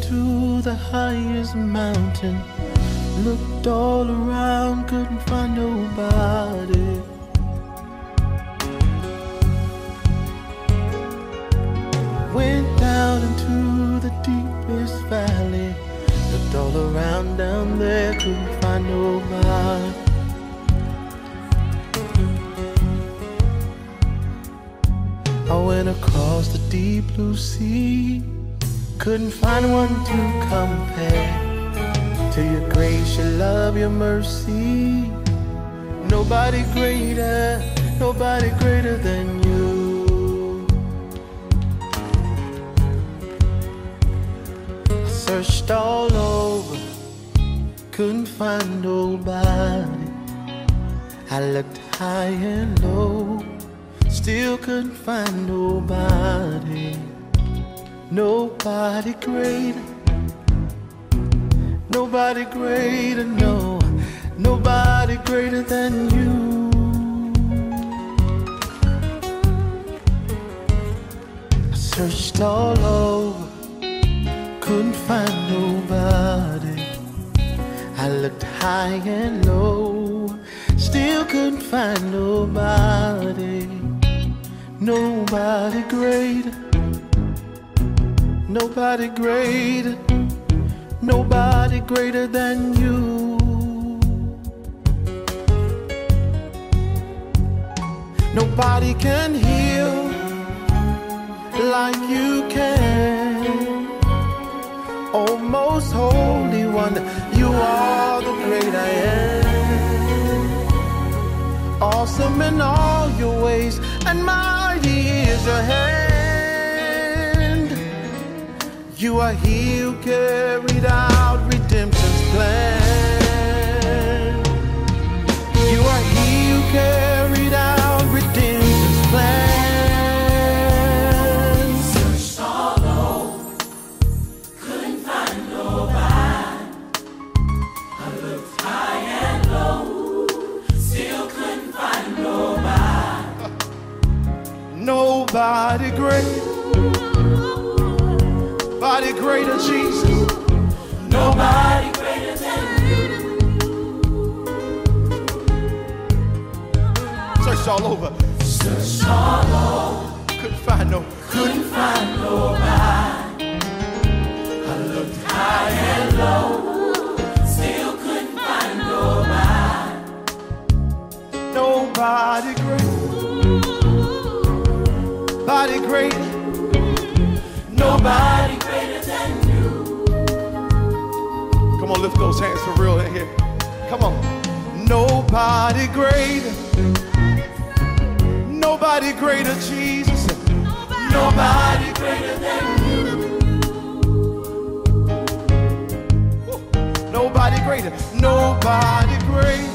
to the highest mountain. Looked all around, couldn't find nobody. Went down into the deepest valley. Looked all around down there, couldn't find nobody. I went across the deep blue sea. Couldn't find one to compare to your grace, your love, your mercy. Nobody greater than you. I searched all over, couldn't find nobody. I looked high and low, still couldn't find nobody. Nobody greater, nobody greater, no, nobody greater than you. I searched all over, couldn't find nobody. I looked high and low, still couldn't find nobody. Nobody greater, nobody greater, nobody greater than you. Nobody can heal like you can. Oh, most holy one, you are the great I am. Awesome in all your ways, and mighty is your hand. You are he who carried out redemption's plan. You are he who carried out redemption's plan. Searched all over, couldn't find nobody. I looked high and low, still couldn't find nobody. Nobody great, nobody greater, Jesus. Nobody greater than you. Searched all over, Searched all over, couldn't find nobody. I looked high and low, still couldn't find nobody. Nobody great, nobody greater, Nobody greater than you. Come on, lift those hands for real in here. Come on. Nobody greater, nobody greater, Jesus. Nobody greater than you. Nobody greater, nobody greater,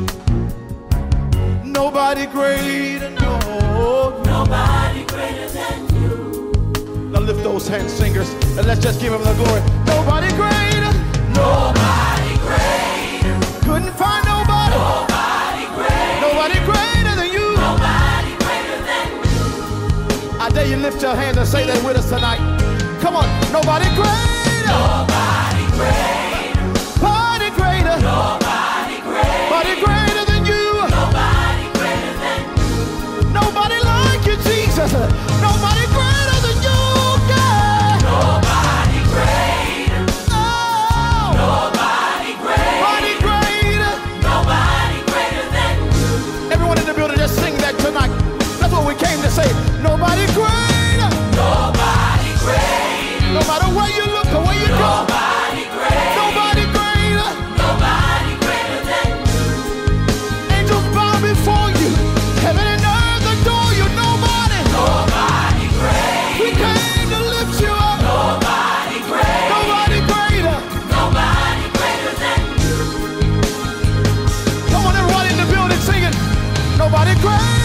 nobody greater, no. Nobody greater than you. Now lift those hands, singers, and let's just give him the glory. Nobody greater, Nobody greater. couldn't find nobody. Nobody greater. Nobody greater than you. Nobody greater than you. I dare you lift your hands and say that with us tonight. Come on, nobody greater. Nobody greater. Nobody greater. Nobody greater. Nobody greater than you. Nobody greater than you. Nobody like you, Jesus. Nobody greater than you, God. Nobody greater. Oh. Nobody greater. Nobody greater. Nobody greater than you. Everyone in the building, just sing that tonight. That's what we came to say. Nobody greater. Nobody greater. No matter where you look or where you go. Nobody greater. Nobody greater. Nobody greater than you. Angels bow before you. Heaven and earth adore you. Nobody. Nobody greater. We came to lift you up. Nobody greater. Nobody greater. Nobody greater than you. Come on, everybody in the building singing. Nobody greater.